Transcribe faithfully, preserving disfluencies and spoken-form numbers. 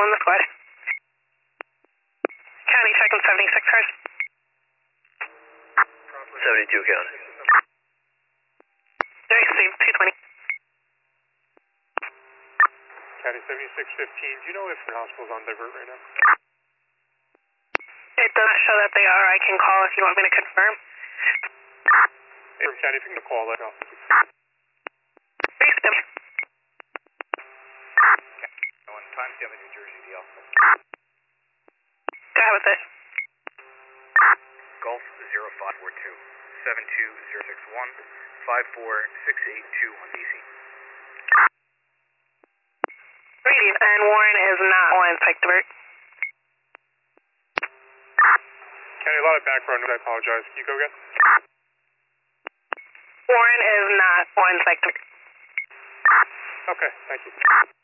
on the squad. County checking seventy-six cars. seventy-two county. Very safe, two twenty. County seventy-six fifteen, do you know if the hospital's on divert right now? It doesn't show that they are. I can call if you want me to confirm. Hey, County, if you can call, let know. Very safe. One timestamp in New Jersey, the alpha. Go ahead with it. Golf zero five four two, seven two zero six one, five four six eight two on D C. Reading, and Warren is not on Psych Divert. County, a lot of background noise, I apologize. Can you go again? Warren is not on Psych Divert. Okay, thank you.